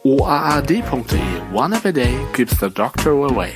oaad.de. One app a day keeps the doctor away.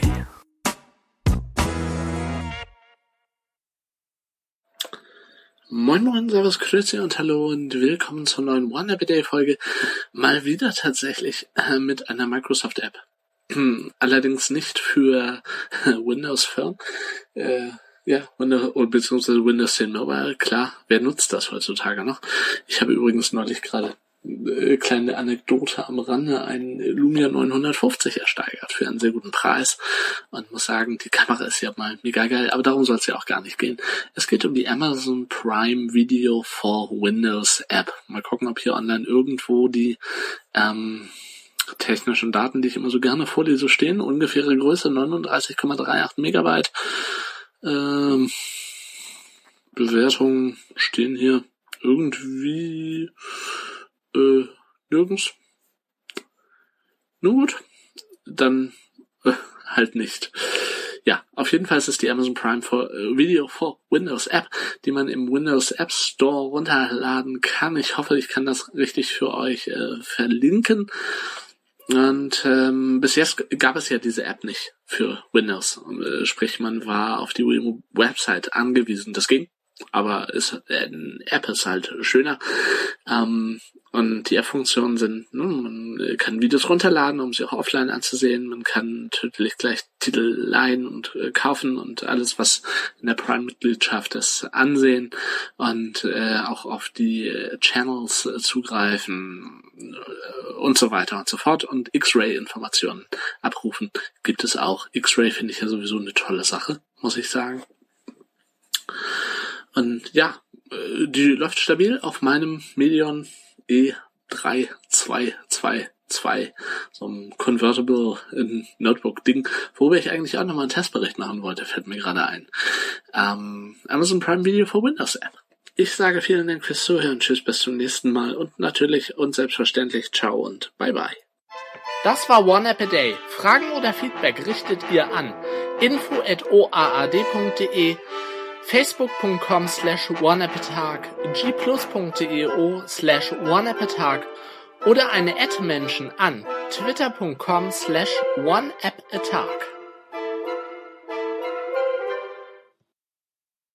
Moin moin, servus, grüezi und hallo und willkommen zur neuen One App a Day Folge. Mal wieder tatsächlich mit einer Microsoft App. Allerdings nicht für Windows Phone. Windows, beziehungsweise Windows 10 Mobile. Klar, wer nutzt das heutzutage noch? Ich habe übrigens neulich gerade kleine Anekdote am Rande, einen Lumia 950 ersteigert für einen sehr guten Preis und muss sagen, die Kamera ist ja mal mega geil, aber darum soll es ja auch gar nicht gehen. Es geht um die Amazon Prime Video for Windows App. Mal gucken, ob hier online irgendwo die technischen Daten, die ich immer so gerne vorlese, stehen. Ungefähre Größe 39,38 Megabyte. Bewertungen stehen hier irgendwie nirgends. Nun gut, dann halt nicht. Ja, auf jeden Fall ist es die Amazon Prime Video for Windows App, die man im Windows App Store runterladen kann. Ich hoffe, ich kann das richtig für euch verlinken. Und bis jetzt gab es ja diese App nicht für Windows. Sprich, man war auf die Website angewiesen. Das ging, aber eine App ist halt schöner. Und die App-Funktionen sind, man kann Videos runterladen, um sie auch offline anzusehen. Man kann natürlich gleich Titel leihen und kaufen und alles, was in der Prime-Mitgliedschaft ist, ansehen und auch auf die Channels zugreifen und so weiter und so fort. Und X-Ray-Informationen abrufen gibt es auch. X-Ray finde ich ja sowieso eine tolle Sache, muss ich sagen. Und ja, die läuft stabil auf meinem Medion E3222, so ein Convertible Notebook-Ding, worüber ich eigentlich auch nochmal einen Testbericht machen wollte, fällt mir gerade ein. Amazon Prime Video for Windows App. Ich sage vielen Dank fürs Zuhören, tschüss, bis zum nächsten Mal und natürlich und selbstverständlich ciao und bye bye. Das war One App a Day. Fragen oder Feedback richtet ihr an info@oaad.de, facebook.com/oneappatag, gplus.io/oneappatag oder eine @Menschen an twitter.com/oneappatag.